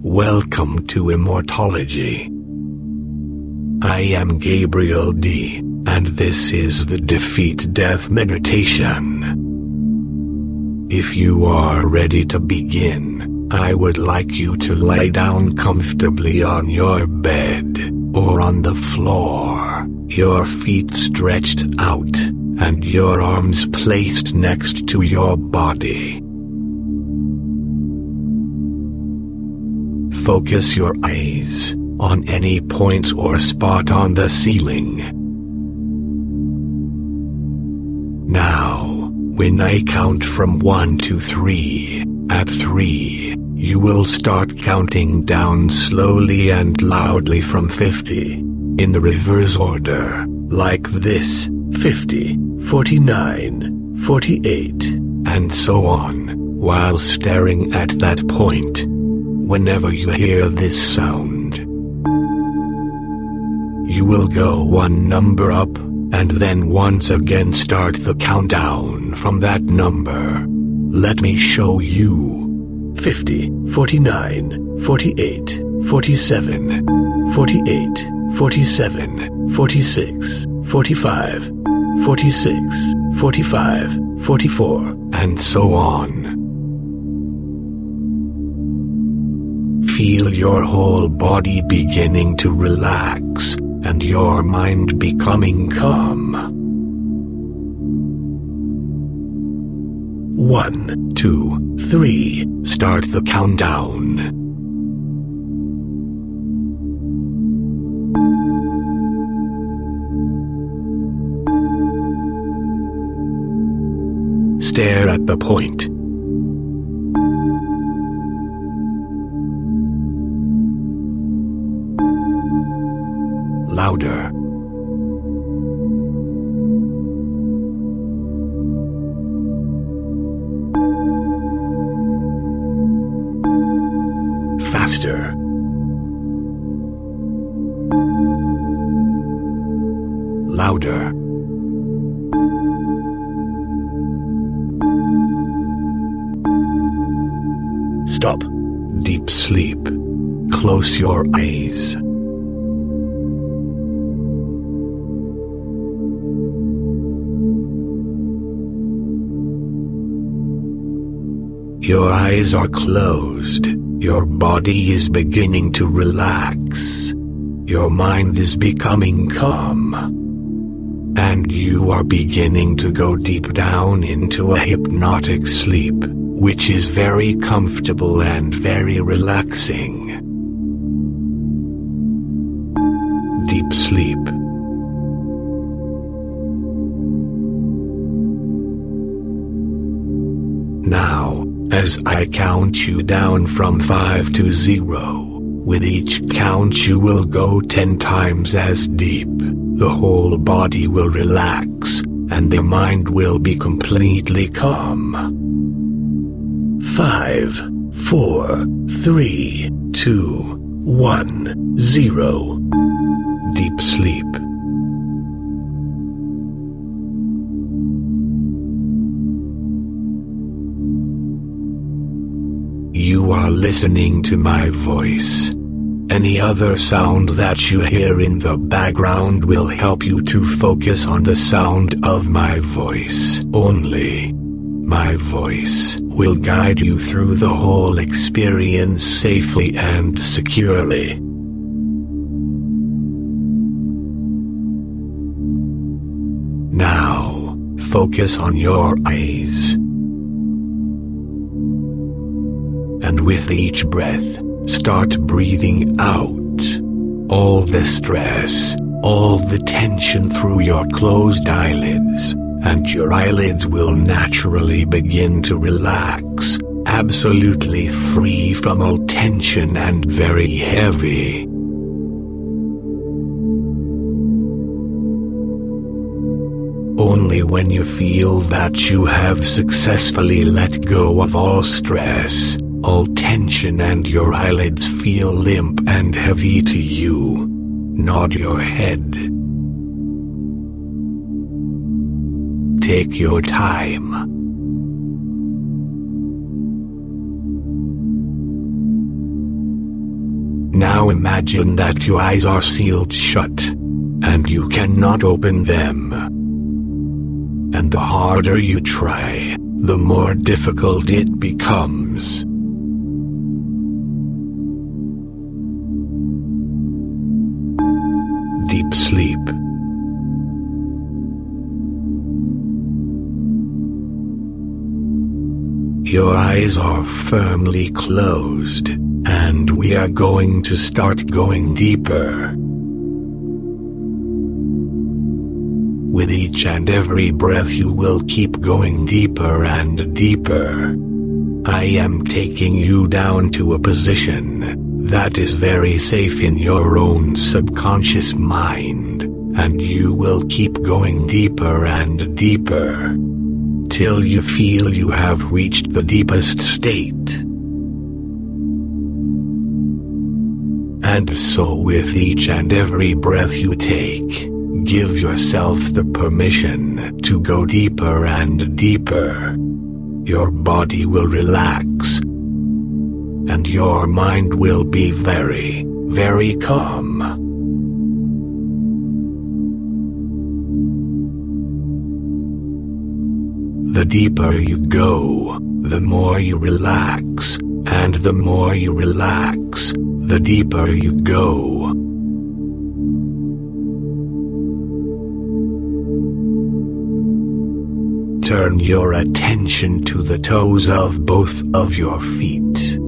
Welcome to Immortology. I am Gabriel D., and this is the Defeat Death Meditation. If you are ready to begin, I would like you to lie down comfortably on your bed, or on the floor, your feet stretched out, and your arms placed next to your body. Focus your eyes on any point or spot on the ceiling. Now, when I count from 1 to 3, at 3, you will start counting down slowly and loudly from 50, in the reverse order, like this: 50, 49, 48, and so on, while staring at that point. Whenever you hear this sound, you will go one number up, and then once again start the countdown from that number. Let me show you. 50, 49, 48, 47, 48, 47, 46, 45, 46, 45, 44, and so on. Feel your whole body beginning to relax, and your mind becoming calm. 1, 2, 3, start the countdown. Stare at the point. Louder. Faster. Louder. Stop. Deep sleep. Close your eyes. Your eyes are closed, your body is beginning to relax, your mind is becoming calm, and you are beginning to go deep down into a hypnotic sleep, which is very comfortable and very relaxing. Deep sleep. Now, as I count you down from 5 to 0, with each count you will go 10 times as deep, the whole body will relax, and the mind will be completely calm. 5, 4, 3, 2, 1, 0. Deep sleep. You are listening to my voice. Any other sound that you hear in the background will help you to focus on the sound of my voice only. My voice will guide you through the whole experience safely and securely. Now, focus on your eyes. And with each breath, start breathing out all the stress, all the tension through your closed eyelids, and your eyelids will naturally begin to relax, absolutely free from all tension and very heavy. Only when you feel that you have successfully let go of all stress, all tension, and your eyelids feel limp and heavy to you, nod your head. Take your time. Now imagine that your eyes are sealed shut, and you cannot open them. And the harder you try, the more difficult it becomes. Deep sleep. Your eyes are firmly closed, and we are going to start going deeper. With each and every breath you will keep going deeper and deeper. I am taking you down to a position that is very safe in your own subconscious mind, and you will keep going deeper and deeper, till you feel you have reached the deepest state. And so with each and every breath you take, give yourself the permission to go deeper and deeper. Your body will relax, and your mind will be very, very calm. The deeper you go, the more you relax, and the more you relax, the deeper you go. Turn your attention to the toes of both of your feet.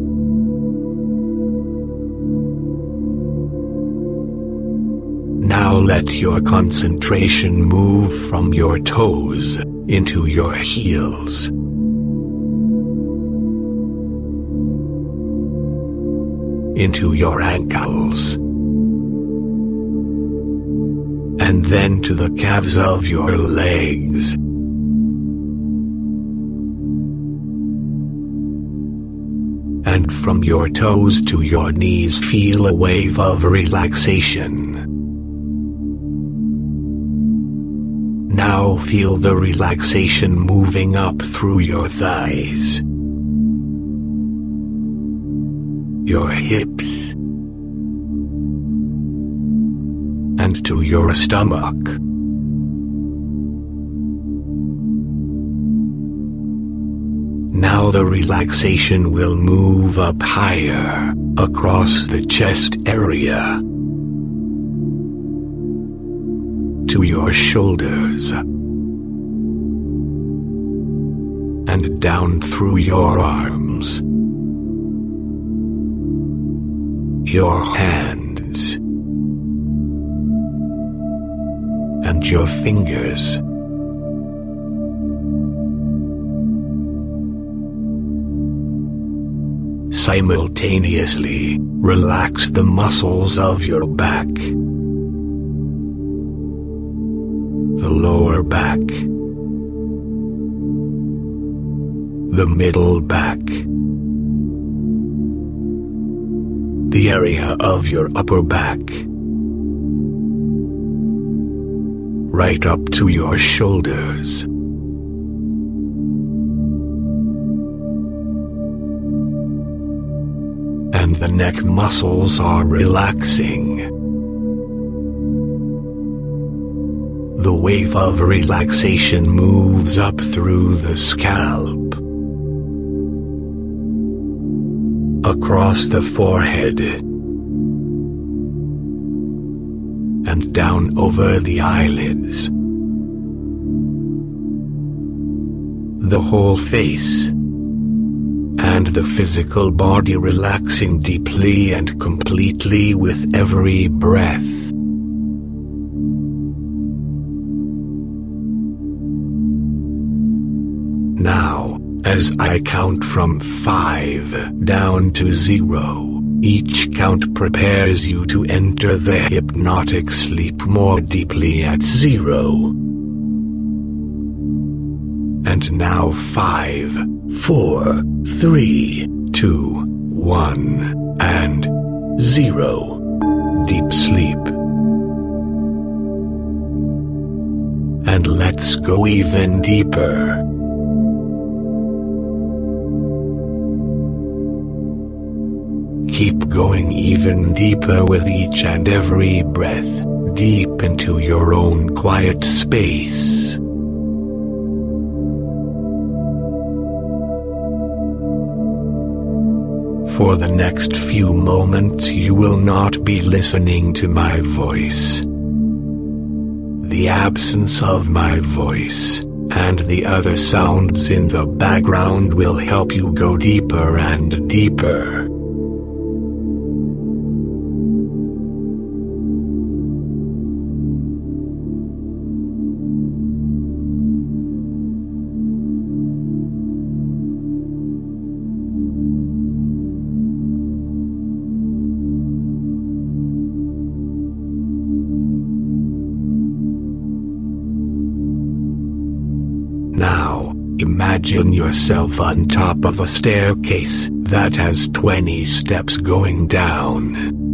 Now let your concentration move from your toes into your heels. Into your ankles. And then to the calves of your legs. And from your toes to your knees feel a wave of relaxation. Now feel the relaxation moving up through your thighs, your hips, and to your stomach. Now the relaxation will move up higher, across the chest area, to your shoulders, and down through your arms, your hands, and your fingers. Simultaneously, relax the muscles of your back, the lower back, the middle back, the area of your upper back, right up to your shoulders. And the neck muscles are relaxing. The wave of relaxation moves up through the scalp, across the forehead, and down over the eyelids. The whole face, and the physical body relaxing deeply and completely with every breath. Now, as I count from 5 down to 0, each count prepares you to enter the hypnotic sleep more deeply at 0. And now 5, 4, 3, 2, 1, and 0. Deep sleep. And let's go even deeper. Keep going even deeper with each and every breath, deep into your own quiet space. For the next few moments you will not be listening to my voice. The absence of my voice and the other sounds in the background will help you go deeper and deeper. Now, imagine yourself on top of a staircase that has 20 steps going down.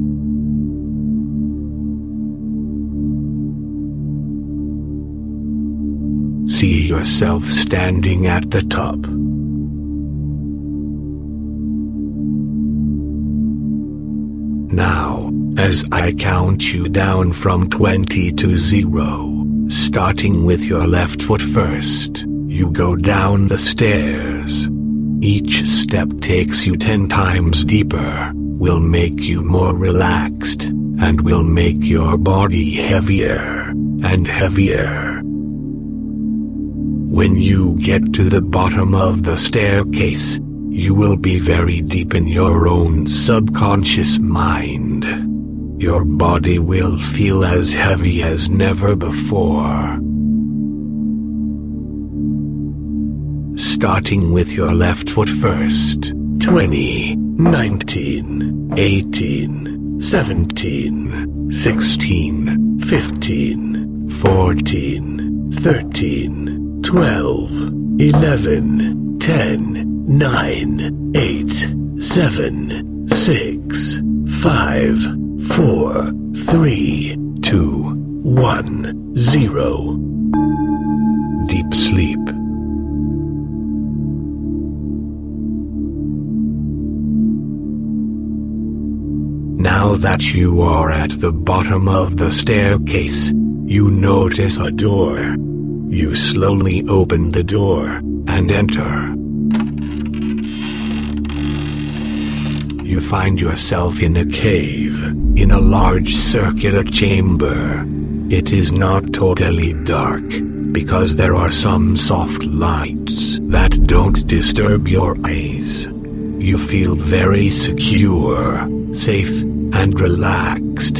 See yourself standing at the top. Now, as I count you down from 20 to 0, starting with your left foot first, you go down the stairs. Each step takes you 10 times deeper, will make you more relaxed, and will make your body heavier and heavier. When you get to the bottom of the staircase, you will be very deep in your own subconscious mind. Your body will feel as heavy as never before. Starting with your left foot first. 20, 19, 18, 17, 16, 15, 14, 13, 12, 11, 10, 9, 8, 7, 6, 5, 4, 3, 2, 1, 0. Deep sleep. Now that you are at the bottom of the staircase, you notice a door. You slowly open the door and enter. You find yourself in a cave, in a large circular chamber. It is not totally dark, because there are some soft lights that don't disturb your eyes. You feel very secure, safe, and relaxed.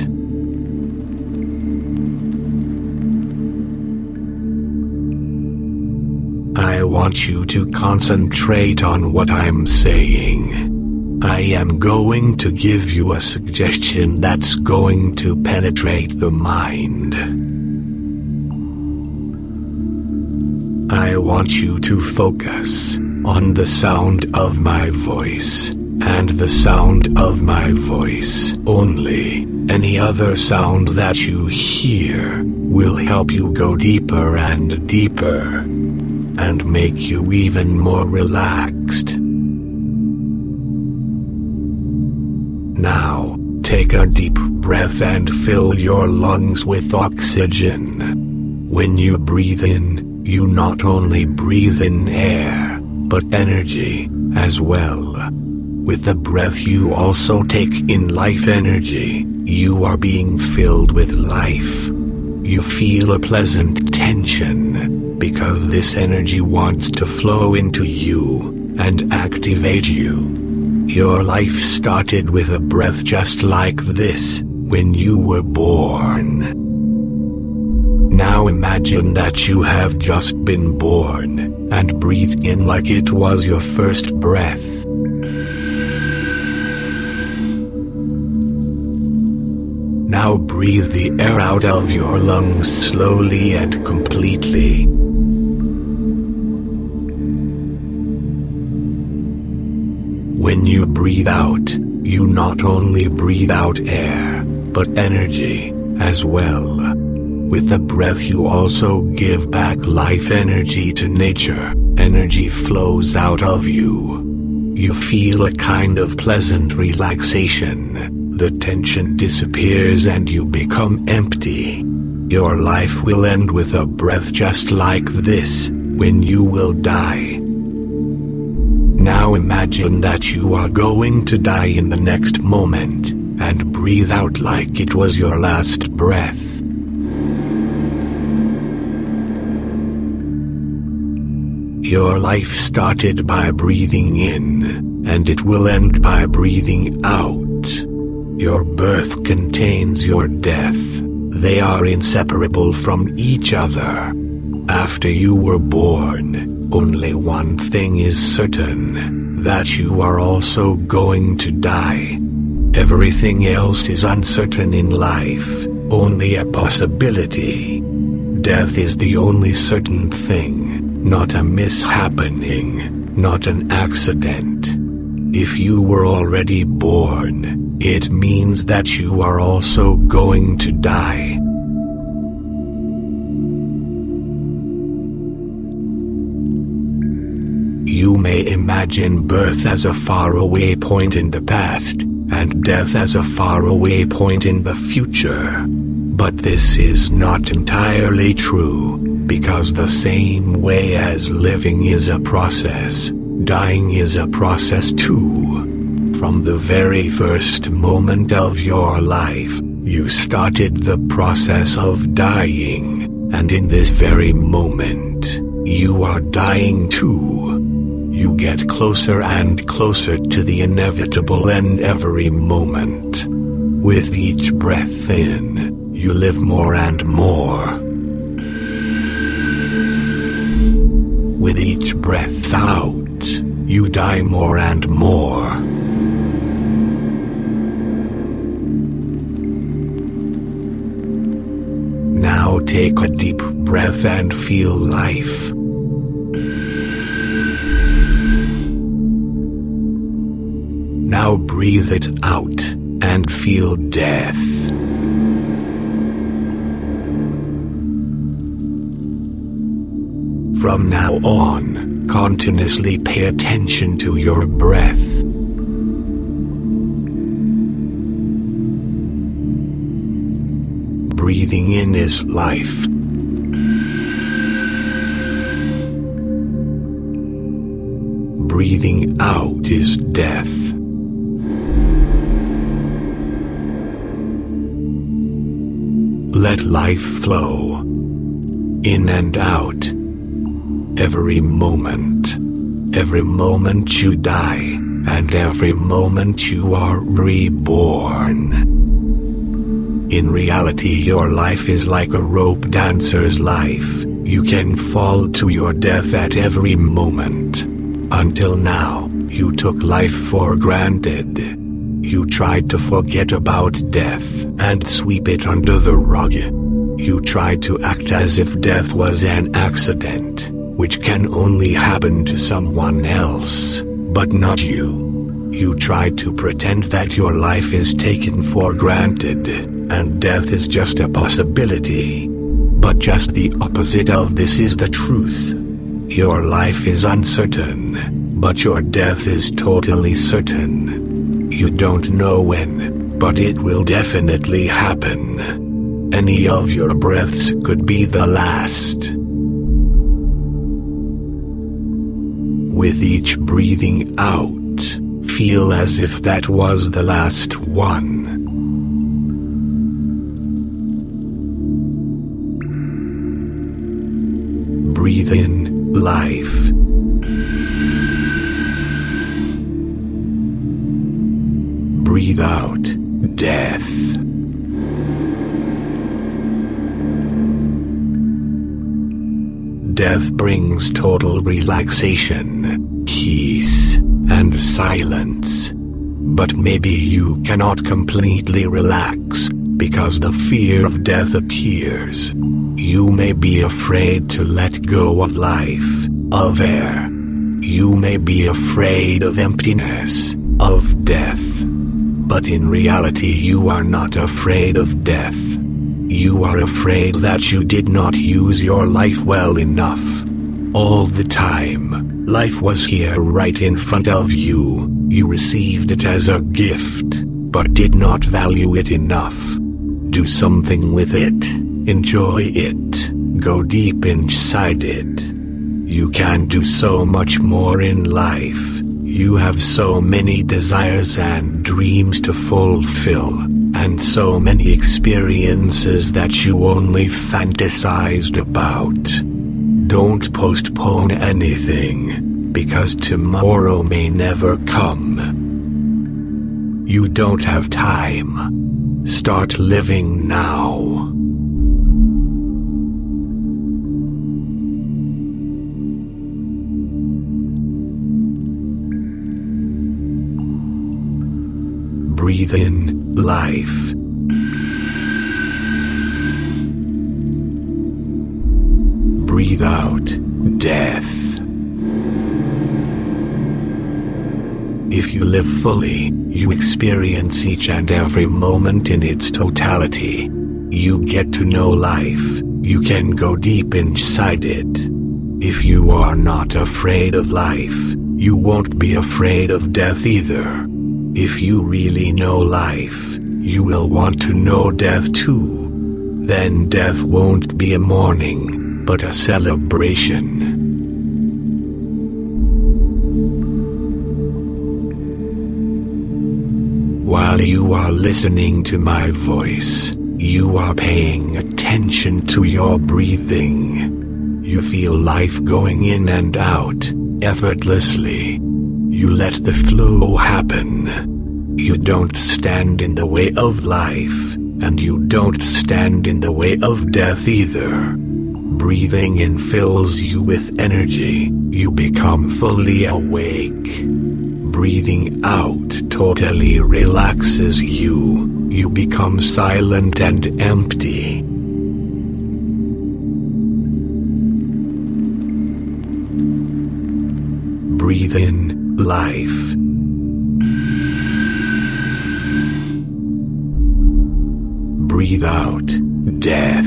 I want you to concentrate on what I'm saying. I am going to give you a suggestion that's going to penetrate the mind. I want you to focus on the sound of my voice, and the sound of my voice only. Any other sound that you hear will help you go deeper and deeper, and make you even more relaxed. Now, take a deep breath and fill your lungs with oxygen. When you breathe in, you not only breathe in air, but energy as well. With the breath you also take in life energy. You are being filled with life. You feel a pleasant tension, because this energy wants to flow into you and activate you. Your life started with a breath just like this when you were born. Now imagine that you have just been born, and breathe in like it was your first breath. Now breathe the air out of your lungs slowly and completely. When you breathe out, you not only breathe out air, but energy as well. With the breath you also give back life energy to nature. Energy flows out of you. You feel a kind of pleasant relaxation. The tension disappears and you become empty. Your life will end with a breath just like this, when you will die. Now imagine that you are going to die in the next moment, and breathe out like it was your last breath. Your life started by breathing in, and it will end by breathing out. Your birth contains your death. They are inseparable from each other. After you were born, only one thing is certain, that you are also going to die. Everything else is uncertain in life, only a possibility. Death is the only certain thing, not a mishappening, not an accident. If you were already born, it means that you are also going to die. You may imagine birth as a faraway point in the past, and death as a faraway point in the future. But this is not entirely true, because the same way as living is a process, dying is a process too. From the very first moment of your life, you started the process of dying, and in this very moment, you are dying too. You get closer and closer to the inevitable end every moment. With each breath in, you live more and more. With each breath out, you die more and more. Now take a deep breath and feel life. Now breathe it out and feel death. From now on, continuously pay attention to your breath. Breathing in is life. Breathing out is death. Let life flow, in and out. Every moment you die, and every moment you are reborn. In reality, your life is like a rope dancer's life. You can fall to your death at every moment. Until now, you took life for granted. You tried to forget about death and sweep it under the rug. You tried to act as if death was an accident, which can only happen to someone else, but not you. You tried to pretend that your life is taken for granted, and death is just a possibility. But just the opposite of this is the truth. Your life is uncertain, but your death is totally certain. You don't know when, but it will definitely happen. Any of your breaths could be the last. With each breathing out, feel as if that was the last one. Breathe in life. Breathe out death. Death brings total relaxation, peace, and silence. But maybe you cannot completely relax, because the fear of death appears. You may be afraid to let go of life, of air. You may be afraid of emptiness, of death. But in reality, you are not afraid of death. You are afraid that you did not use your life well enough. all the time. Life was here right in front of you. You received it as a gift, but did not value it enough. Do something with it. Enjoy it. Go deep inside it. You can do so much more in life. You have so many desires and dreams to fulfill, and so many experiences that you only fantasized about. Don't postpone anything, because tomorrow may never come. You don't have time. Start living now. Breathe in life. Breathe out death. If you live fully, you experience each and every moment in its totality. You get to know life. You can go deep inside it. If you are not afraid of life, you won't be afraid of death either. If you really know life, you will want to know death too. Then death won't be a mourning, but a celebration. While you are listening to my voice, you are paying attention to your breathing. You feel life going in and out, effortlessly. You let the flow happen. You don't stand in the way of life, and you don't stand in the way of death either. Breathing in fills you with energy. You become fully awake. Breathing out totally relaxes you. You become silent and empty. Breathe in life. Breathe out death.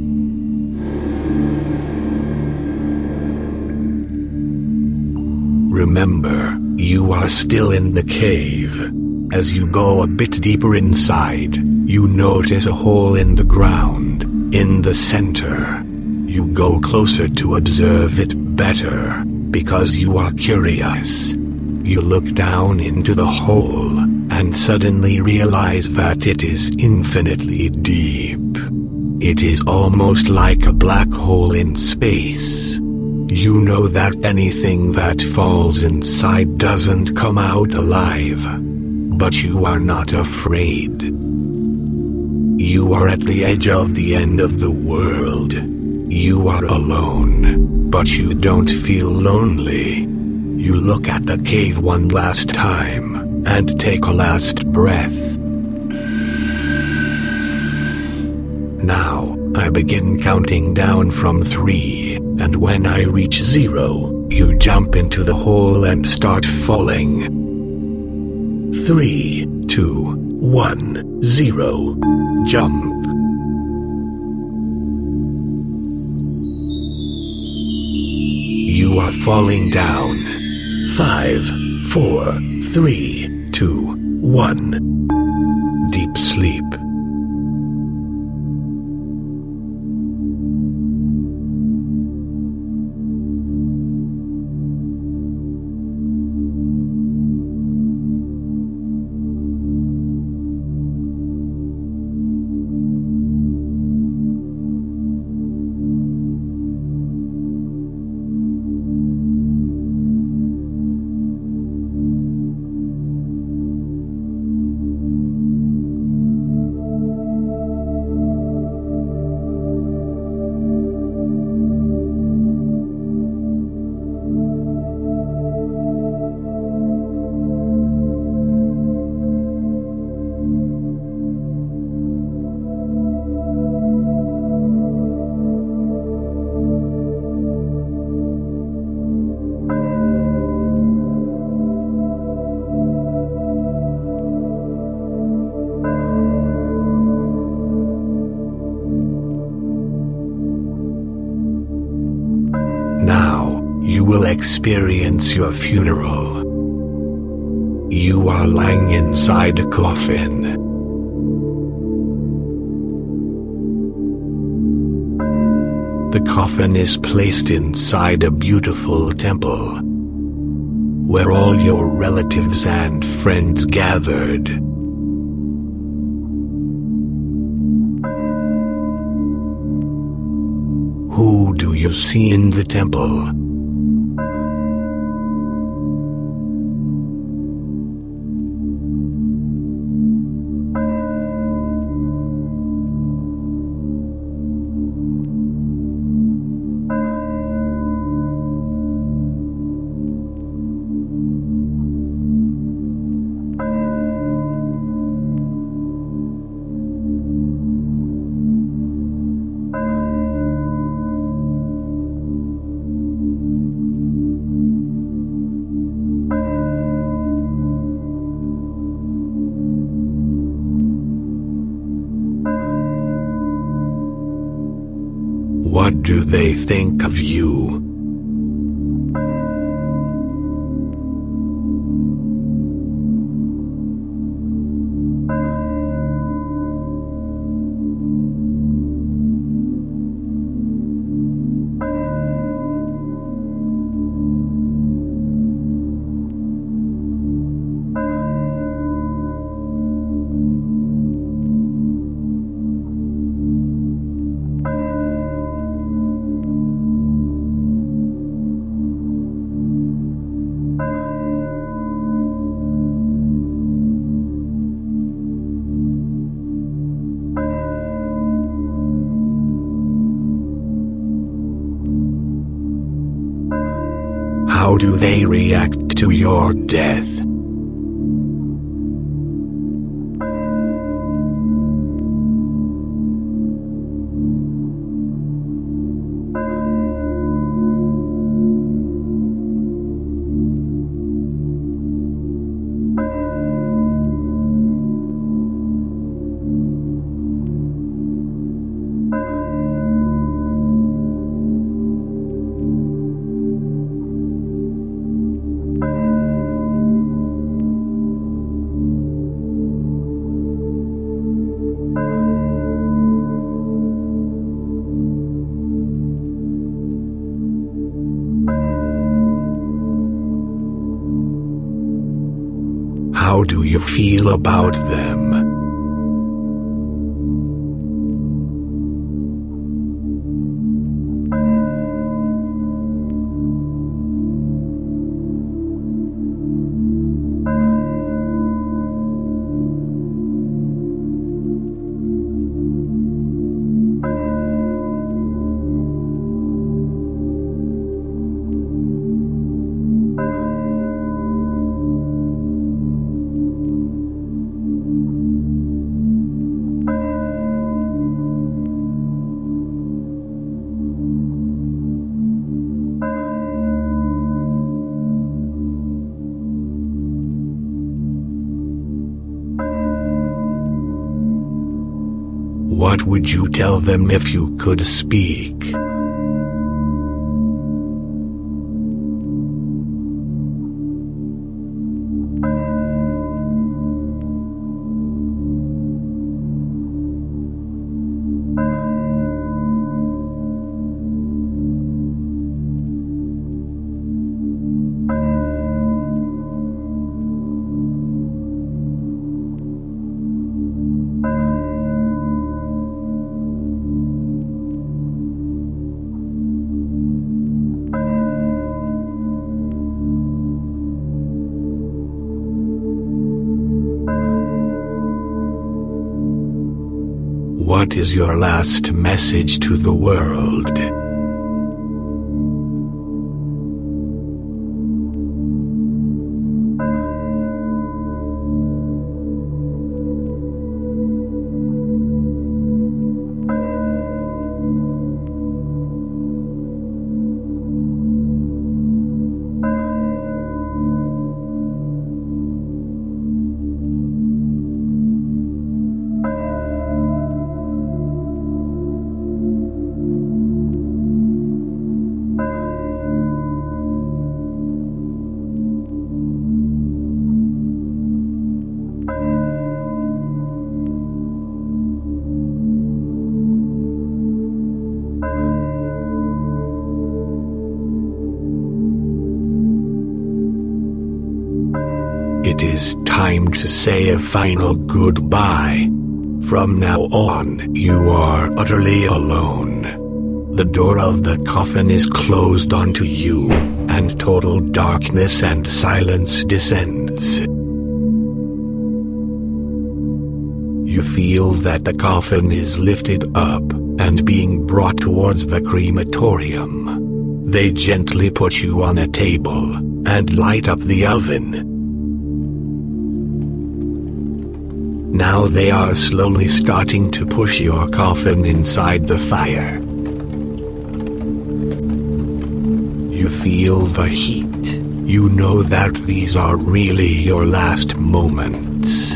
Remember, you are still in the cave. As you go a bit deeper inside, you notice a hole in the ground, in the center. You go closer to observe it better, because you are curious. You look down into the hole, and suddenly realize that it is infinitely deep. It is almost like a black hole in space. You know that anything that falls inside doesn't come out alive. But you are not afraid. You are at the edge of the end of the world. You are alone, but you don't feel lonely. You look at the cave one last time, and take a last breath. Now, I begin counting down from 3, and when I reach 0, you jump into the hole and start falling. 3, 2, 1, 0. Jump. You are falling down. 5, 4, 3, 2, 1. Deep sleep. experience your funeral. You are lying inside a coffin. The coffin is placed inside a beautiful temple, where all your relatives and friends gathered. Who do you see in the temple? What do they think of you? How do they react to your death? How do you feel about them? What would you tell them if you could speak? What is your last message to the world? time to say a final goodbye. From now on, you are utterly alone. The door of the coffin is closed onto you, and total darkness and silence descends. You feel that the coffin is lifted up and being brought towards the crematorium. They gently put you on a table and light up the oven. Now they are slowly starting to push your coffin inside the fire. You feel the heat. You know that these are really your last moments.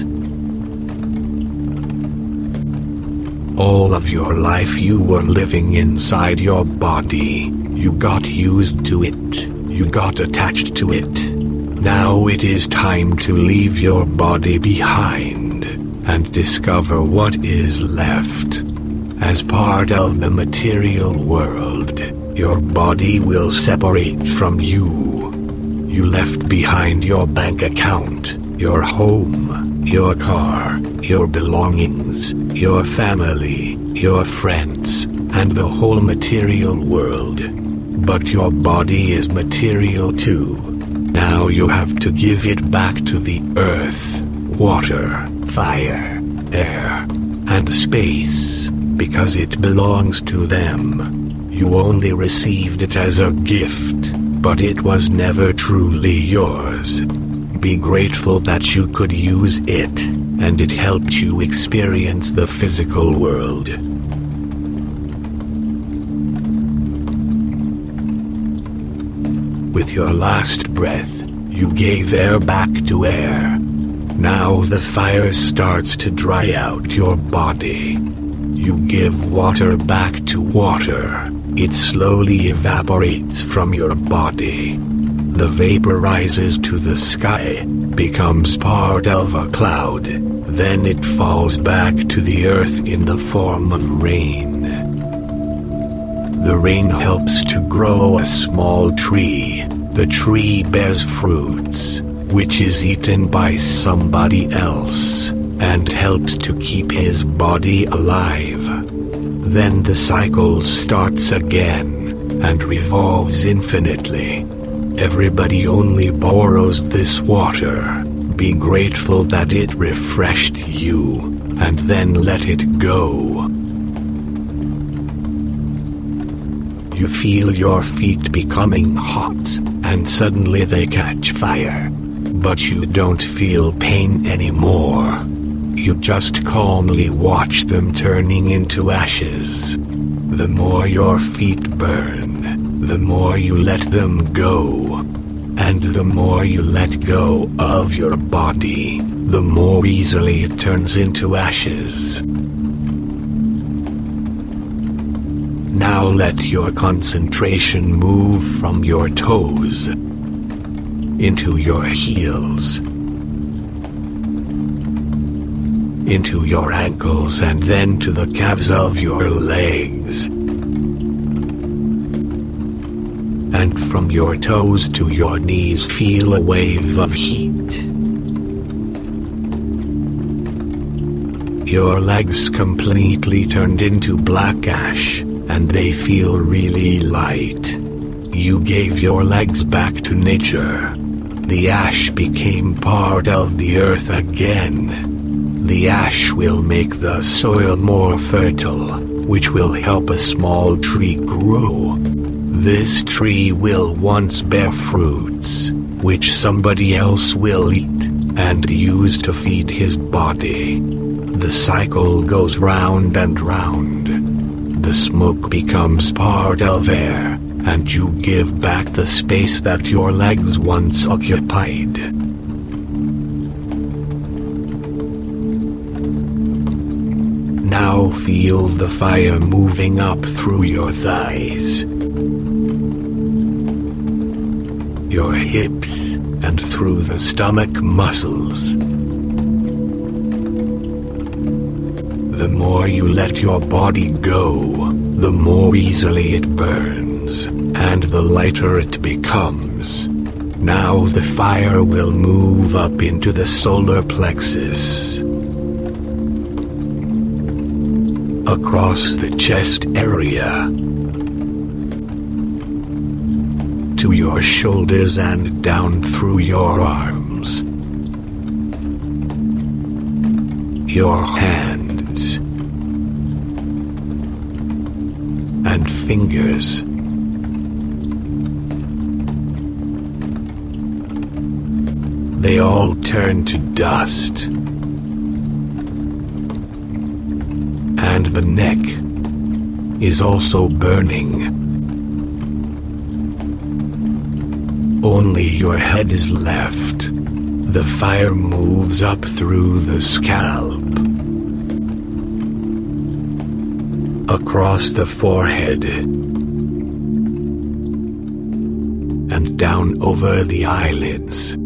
All of your life you were living inside your body. You got used to it. You got attached to it. Now it is time to leave your body behind and discover what is left. As part of the material world, your body will separate from you. You left behind your bank account, your home, your car, your belongings, your family, your friends, and the whole material world. But your body is material too. Now you have to give it back to the earth, water, fire, air, and space, because it belongs to them. You only received it as a gift, but it was never truly yours. Be grateful that you could use it, and it helped you experience the physical world. With your last breath, you gave air back to air. Now the fire starts to dry out your body. You give water back to water. It slowly evaporates from your body. The vapor rises to the sky, becomes part of a cloud, then it falls back to the earth in the form of rain. The rain helps to grow a small tree. The tree bears fruits, which is eaten by somebody else, and helps to keep his body alive. Then the cycle starts again, and revolves infinitely. Everybody only borrows this water. Be grateful that it refreshed you, and then let it go. You feel your feet becoming hot, and suddenly they catch fire. But you don't feel pain anymore. You just calmly watch them turning into ashes. The more your feet burn, the more you let them go. And the more you let go of your body, the more easily it turns into ashes. Now let your concentration move from your toes into your heels, into your ankles, and then to the calves of your legs. And from your toes to your knees, feel a wave of heat. Your legs completely turned into black ash, and they feel really light. You gave your legs back to nature. The ash became part of the earth again. The ash will make the soil more fertile, which will help a small tree grow. This tree will once bear fruits, which somebody else will eat and use to feed his body. The cycle goes round and round. The smoke becomes part of air, and you give back the space that your legs once occupied. Now feel the fire moving up through your thighs, your hips, and through the stomach muscles. The more you let your body go, the more easily it burns, and the lighter it becomes. Now the fire will move up into the solar plexus, across the chest area, to your shoulders and down through your arms, your hands and fingers. They all turn to dust, and the neck is also burning. Only your head is left. The fire moves up through the scalp, across the forehead, and down over the eyelids.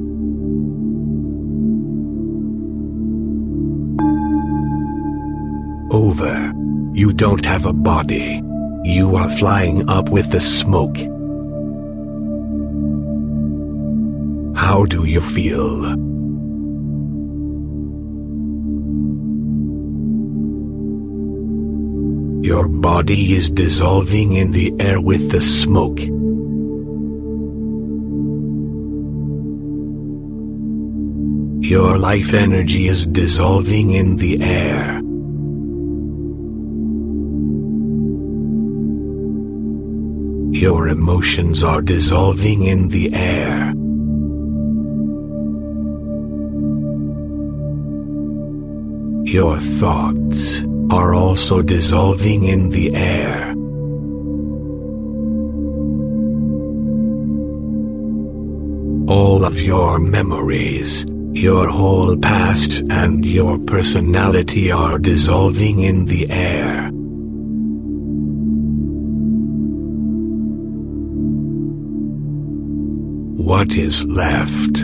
Over. You don't have a body. You are flying up with the smoke. How do you feel? Your body is dissolving in the air with the smoke. Your life energy is dissolving in the air. Your emotions are dissolving in the air. Your thoughts are also dissolving in the air. All of your memories, your whole past and your personality are dissolving in the air. What is left?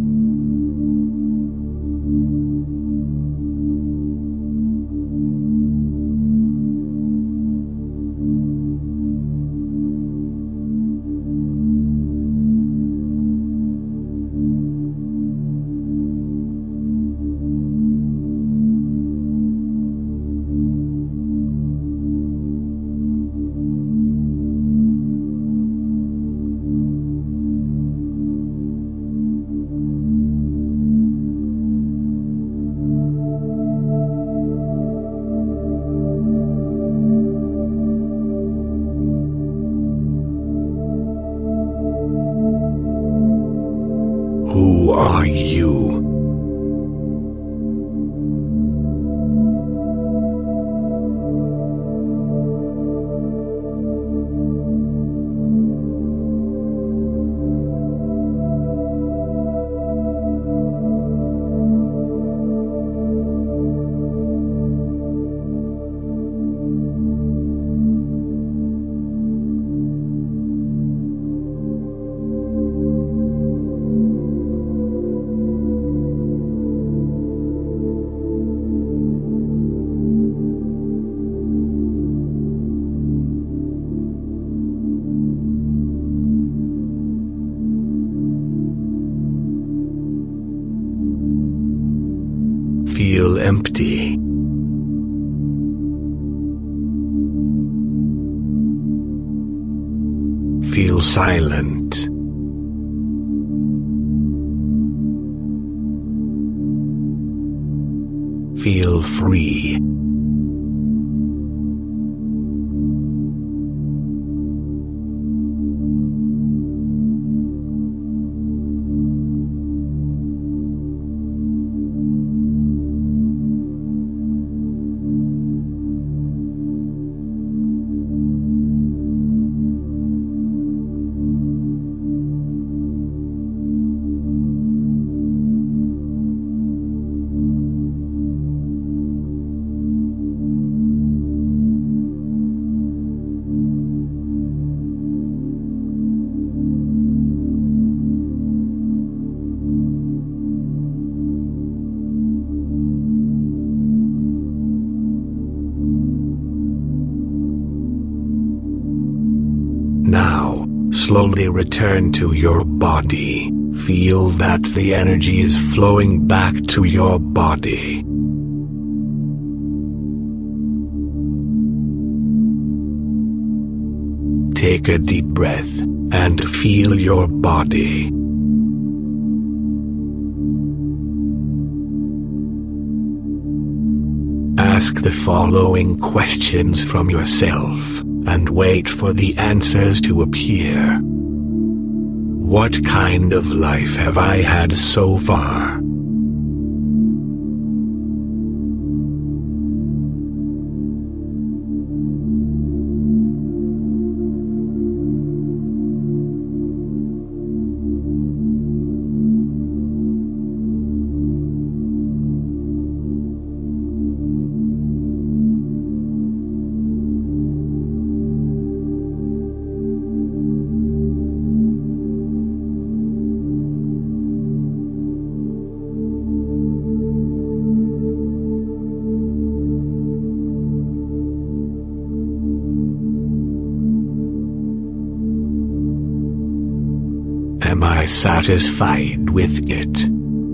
Who are you? Feel empty. Feel silent. Feel free. Now, slowly return to your body. Feel that the energy is flowing back to your body. Take a deep breath and feel your body. Ask the following questions from yourself and wait for the answers to appear. What kind of life have I had so far? Am I satisfied with it?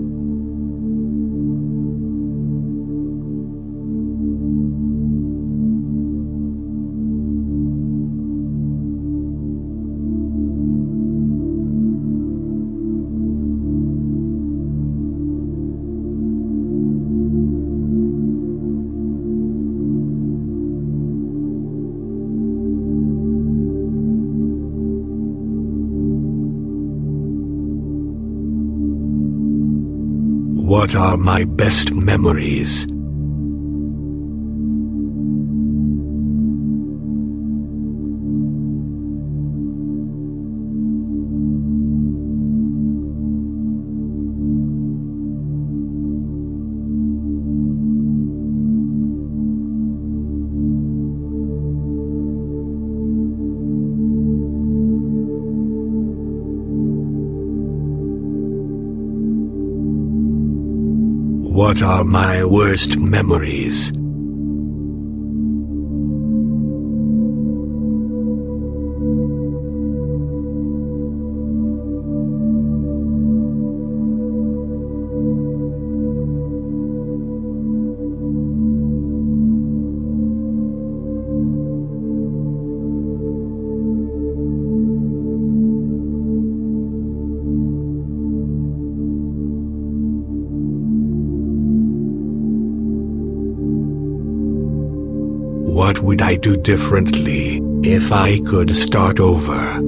What are my best memories? What are my worst memories? What would I do differently if I could start over?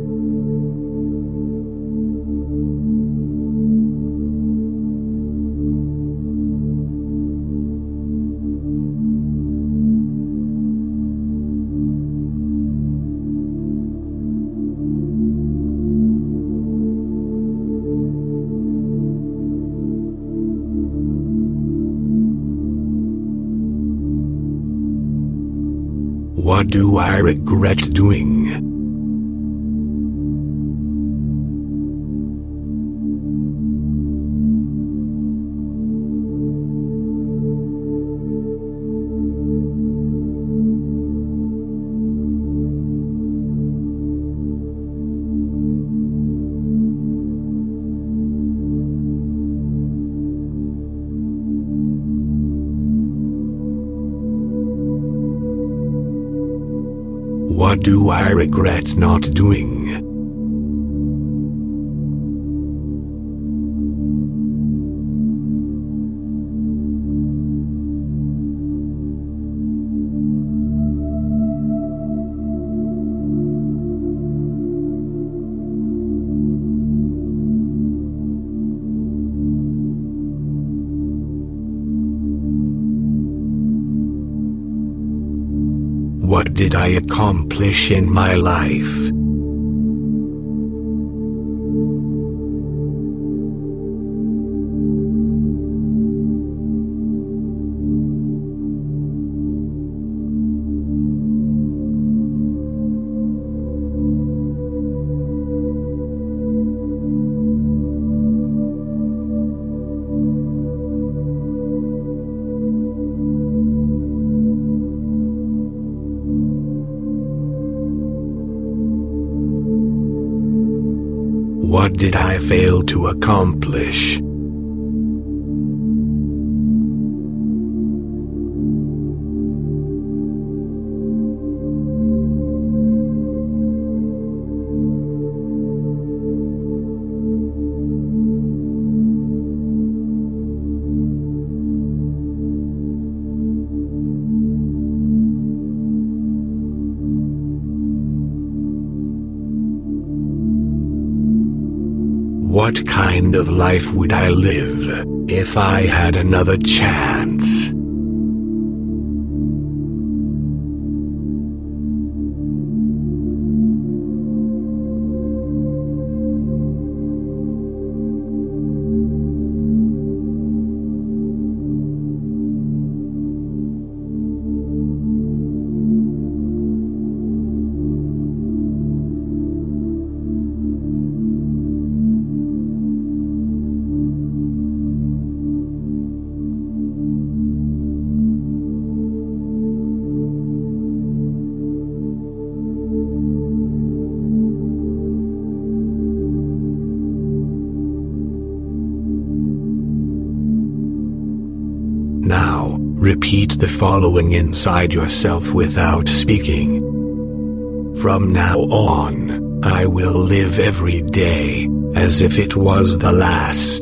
What do I regret doing? What do I regret not doing? What did I accomplish in my life? what did I fail to accomplish? What kind of life would I live if I had another chance? Now, repeat the following inside yourself without speaking. From now on, I will live every day as if it was the last.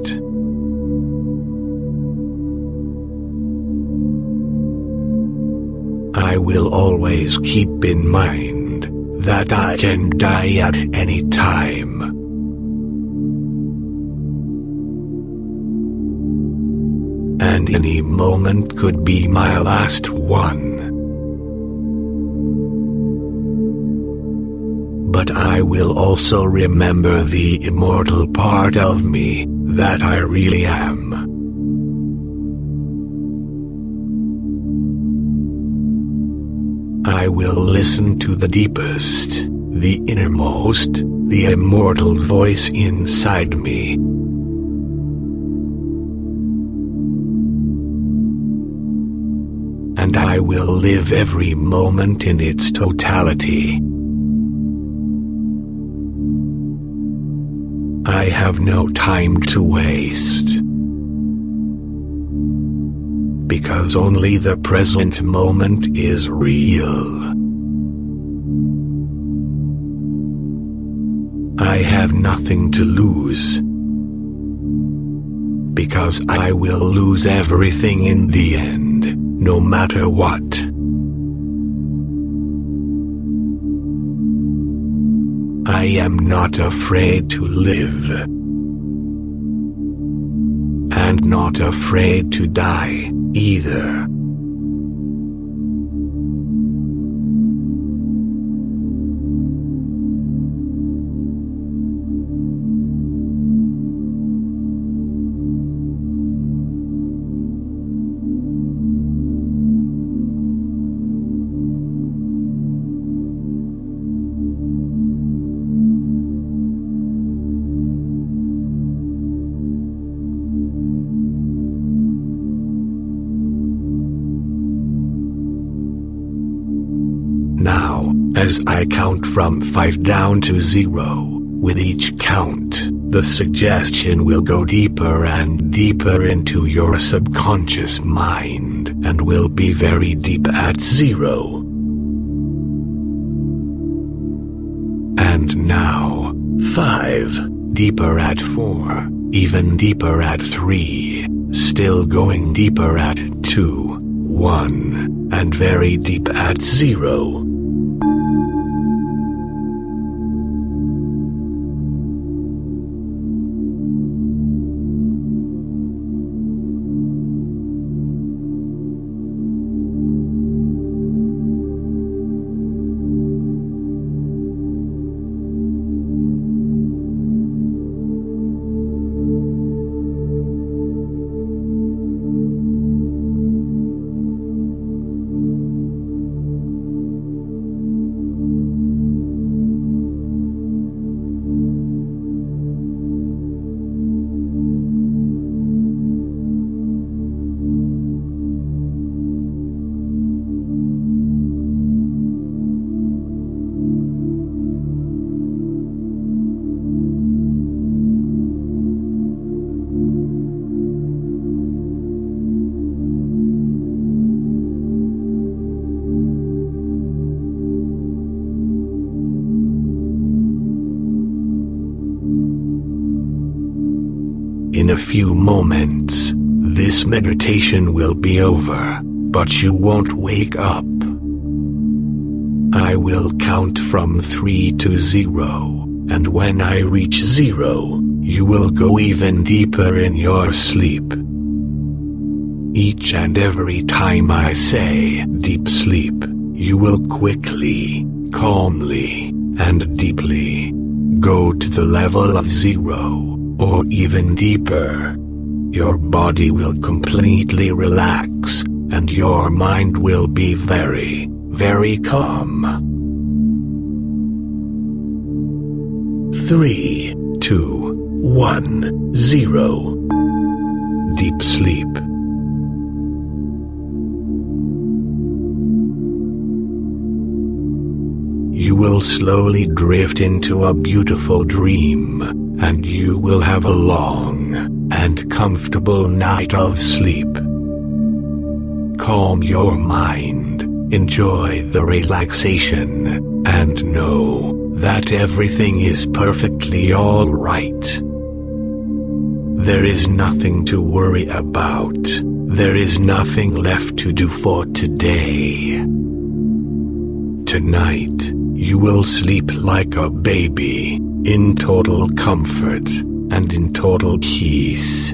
I will always keep in mind that I can die at any time. And any moment could be my last one. But I will also remember the immortal part of me that I really am. I will listen to the deepest, the innermost, the immortal voice inside me. And I will live every moment in its totality. I have no time to waste. Because only the present moment is real. I have nothing to lose. Because I will lose everything in the end. No matter what. I am not afraid to live. And not afraid to die, either. Now, as I count from 5 down to 0, with each count, the suggestion will go deeper and deeper into your subconscious mind and will be very deep at 0. And now, 5, deeper at 4, even deeper at 3, still going deeper at 2, 1, and very deep at 0. In a few moments, this meditation will be over, but you won't wake up. I will count from 3 to 0, and when I reach 0, you will go even deeper in your sleep. Each and every time I say deep sleep, you will quickly, calmly, and deeply go to the level of 0, or even deeper. Your body will completely relax, and your mind will be very, very calm. 3, 2, 1, 0. Deep sleep. You will slowly drift into a beautiful dream, and you will have a long and comfortable night of sleep. Calm your mind, enjoy the relaxation, and know that everything is perfectly all right. There is nothing to worry about. There is nothing left to do for today. Tonight, you will sleep like a baby, in total comfort, and in total peace.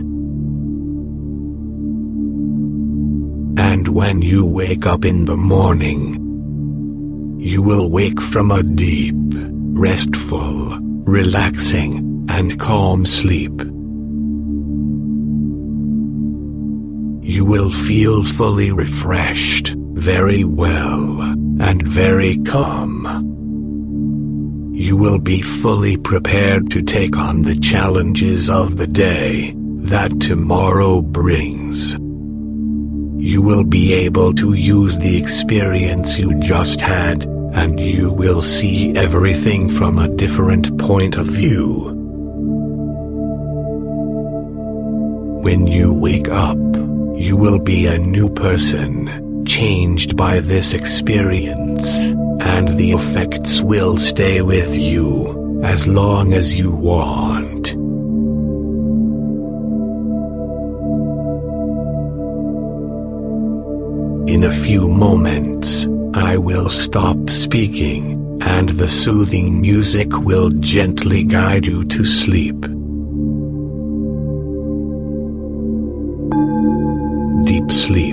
And when you wake up in the morning, you will wake from a deep, restful, relaxing, and calm sleep. You will feel fully refreshed, very well, and very calm. You will be fully prepared to take on the challenges of the day that tomorrow brings. You will be able to use the experience you just had, and you will see everything from a different point of view. When you wake up, you will be a new person, changed by this experience, and the effects will stay with you as long as you want. In a few moments, I will stop speaking, and the soothing music will gently guide you to sleep. Deep sleep.